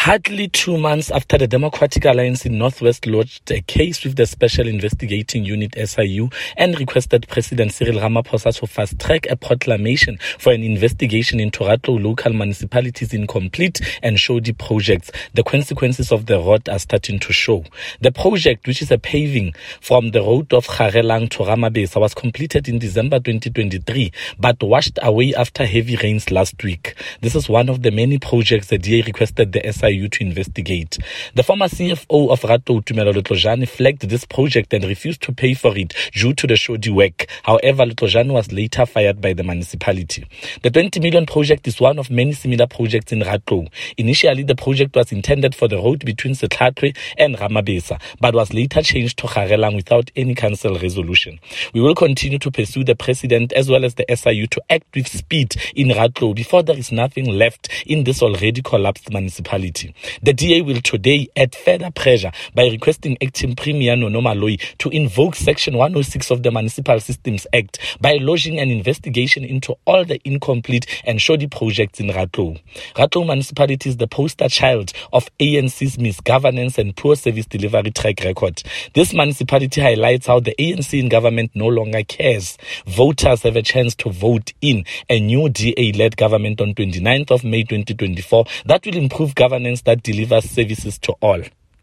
Hardly 2 months after the Democratic Alliance in Northwest lodged a case with the Special Investigating Unit SIU and requested President Cyril Ramaphosa to fast-track a proclamation for an investigation into Ratlou local municipalities' incomplete and shoddy projects, the consequences of the rot are starting to show. The project, which is a paving from the road of Kgarelang to Ramabesa, was completed in December 2023 but washed away after heavy rains last week. This is one of the many projects the DA requested the SIU to investigate. The former CFO of Ratlou, Tumelo Letlojane, flagged this project and refused to pay for it due to the shoddy work. However, Letlojane was later fired by the municipality. The 20 million project is one of many similar projects in Ratlou. Initially, the project was intended for the road between Setlhatwe and Ramabesa, but was later changed to Kgarelang without any council resolution. We will continue to pursue the president as well as the SIU to act with speed in Ratlou before there is nothing left in this already collapsed municipality. The DA will today add further pressure by requesting Acting Premier Nono Maloyi to invoke Section 106 of the Municipal Systems Act by lodging an investigation into all the incomplete and shoddy projects in Ratlou. Ratlou municipality is the poster child of ANC's misgovernance and poor service delivery track record. This municipality highlights how the ANC in government no longer cares. Voters have a chance to vote in a new DA-led government on 29th of May 2024 that will improve governance that delivers services to all.